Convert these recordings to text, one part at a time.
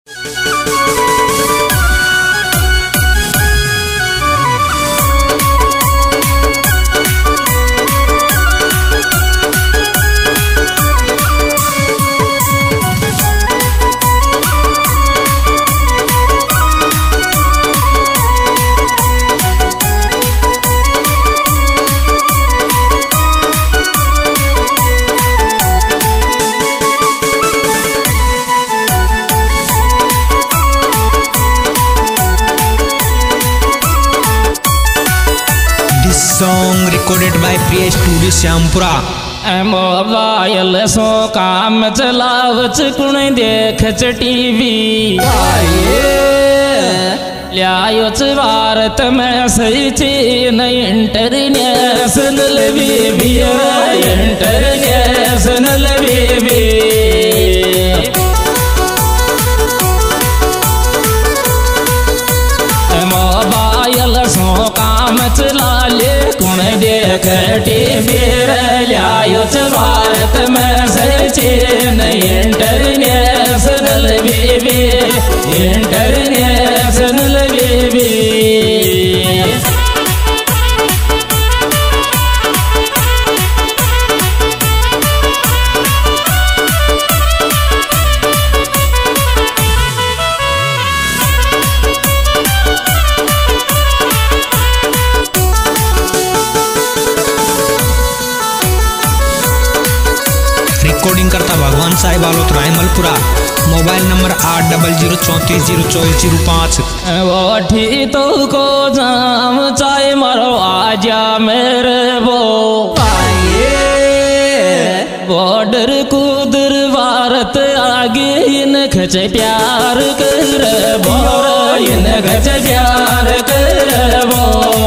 Song recorded by Priya Studio Syampura। Mobile सो काम चलावच कुण देखच टीवी ल्यायोच भारत में सही चीन इंटरनेशनल बीबी इंटरनेशनल बीबी मोबाइल सो काम चला ले कुण देख टीवी ल्यायोच भारत में सचिन इंटरनेशनल बीबी इंटरनेशनल बीबी रिकॉर्डिंग करता भगवान साहिब आलोत रायमलपुरा। Mobile number 8034044005। वठी तो को जाम चाहे मरो आजा मेरे वो बॉर्डर कुदर भारत आगे इन खच प्यार कर बो इन खच प्यार कर बो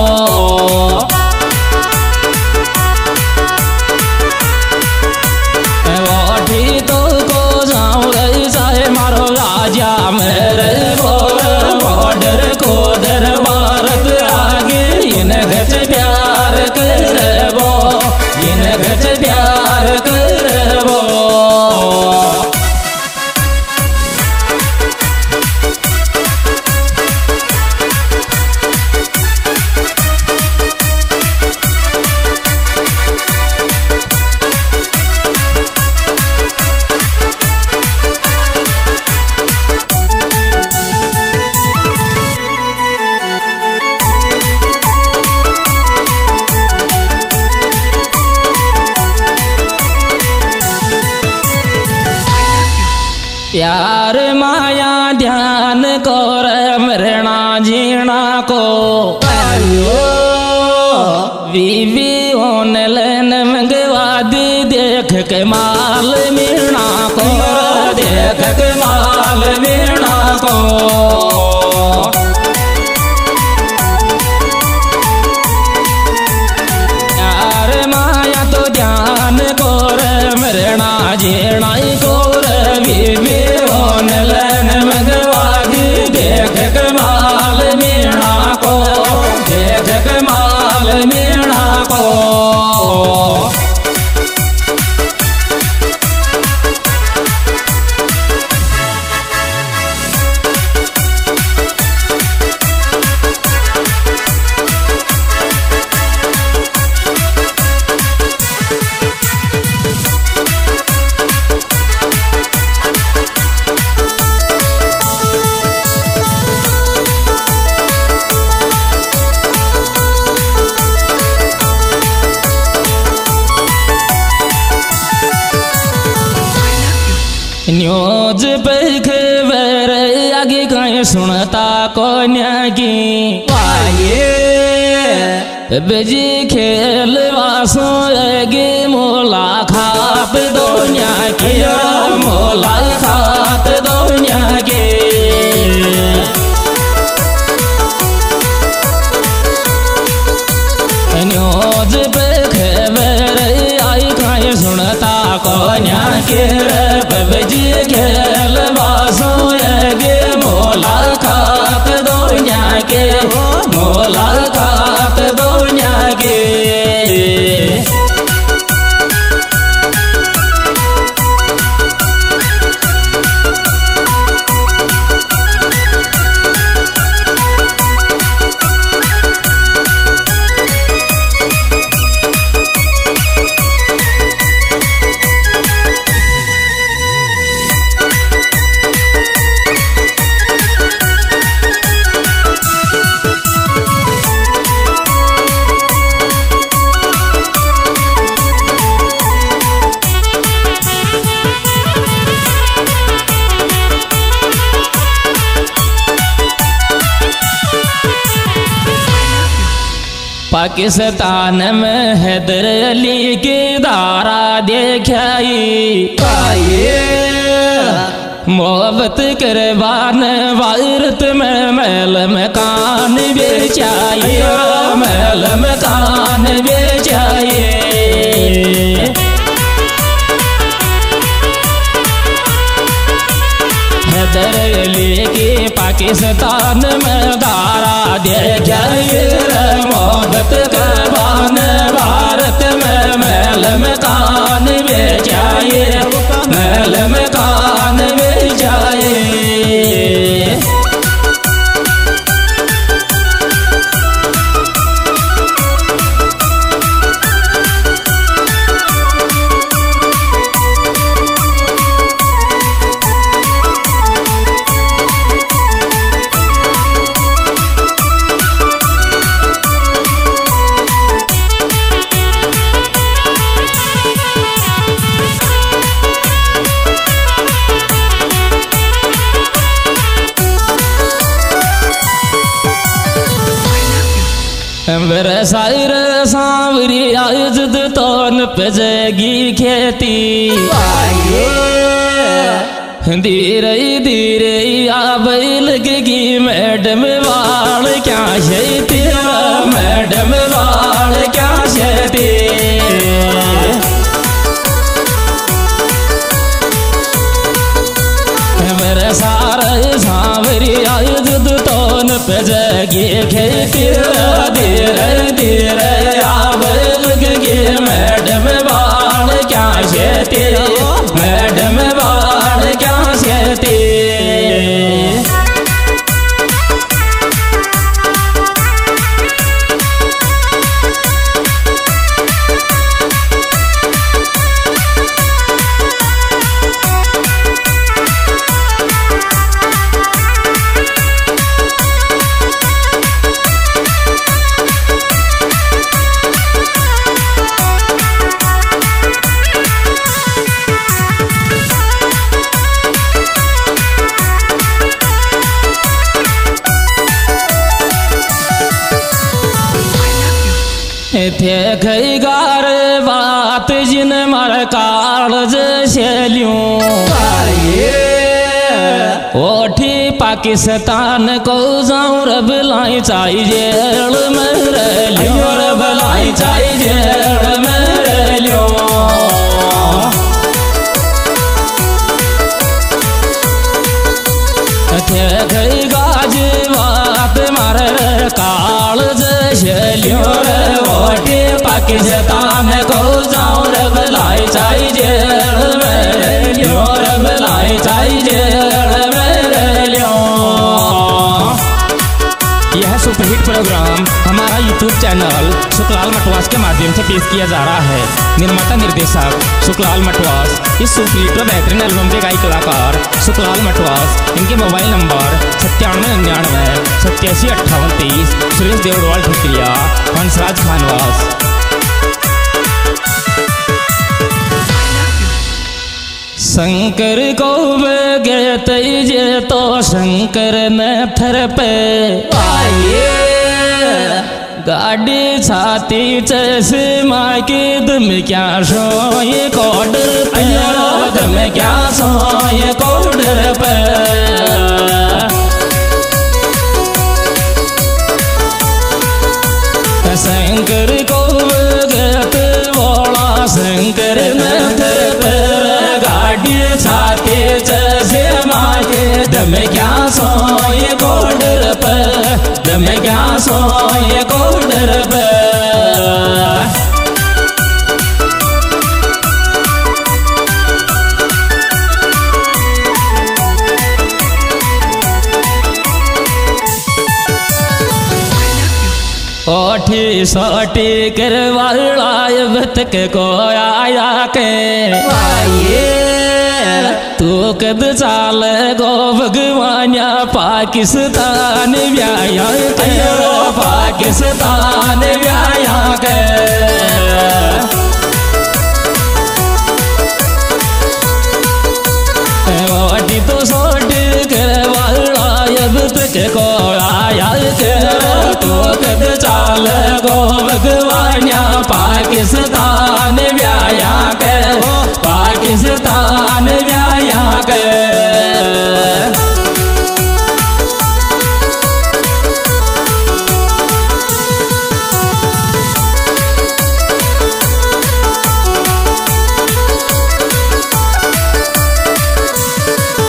तो को जाऊं रही चाहे मारो राजा मेरे बॉर्डर को दर भारत आगे इन गच प्यार कर वो इन गच प्यार कर वो प्यार माया ध्यान को मरना जीना को बीबी होने लेन मंगवादी देख के माल मीणा को देख के माल मीणा को प्यार माया तो ध्यान को मरना जीना को बीबी होने लेन मंगवादी देख कमाल मीणा को देख कमाल मीणा को न्यूज पे खबर आगे कहीं सुनता कोन्या की बजी खेल वासो आगे मोला खाप दुनिया के मोला खाप दुनिया के न्यूज पे खबर आई कहीं सुनता कोन्या के बजी खेल वासो आगे मोला खाप दुनिया के मोला खाप दुनिया के पाकिस्तान में हैदर अली की धारा देखाई मोहब्बत करवान वारत में महल मकान बेचाई महल मकान बेचाई हैदर अली की पाकिस्तान में धारा देखाई मोहब्बत करवान भारत में महल मकान बेचाई महल मकान बेचाई साइर सांवरी आयजद तौन पजेगी खेती धीरे धीरे आबे लगेगी मैडम वाल क्या शेती मैडम वाल क्या शेती मेरे सारे सांवरी आयजद तौन पजेगी खेती धीरे धीरे आबे लगेगी मैडम वाल क्या शेती मैडम वाल क्या शेती थे खई गार बात जिन मर कालज शैलियों ओठी पाकिस्तान को जाऊं रब लाई चाई जेल में रलियो रब लाई चाई जेल में रलियो थे खई गाज बात मर कालज शैलियो पाकिस्तान को जाऊं रब लाई चाई जेल में लियो रब लाई चाई जेल में लियो। यह सुपरहिट प्रोग्राम हमारा यूट्यूब चैनल सुखलाल मटवास के माध्यम से पेश किया जा रहा है। निर्माता निर्देशक सुखलाल मटवास। इस सुपरहिट व बेहतरीन एल्बम के गायक कलाकार सुखलाल मटवास। इनके मोबाइल नंबर 9799 87 58 23। सुरेश देवड़वाल ठुकरिया हंसराज खानवास। शंकर को गए जे तो शंकर न थर पे आइए गाड़ी छाती चश्मा के दम क्या सोए कोडर पे दम क्या सोए कोडर पे शंकर को गए बोला शंकर न थर पे छाते चश्मा के दम क्या सोए कोडर पे दम क्या सोए कोडर पे ओठी सोटी करवाए बतक को आया के तू कद चाल गो भगवान्या पाकिस्तान व्याया पाकिस्तान व्याया के ओठी तो सोटी करवाए बतक को आया के तो कद चाल गो भगवान्या पाकिस्तान व्याया के पाकिस्तान व्याया के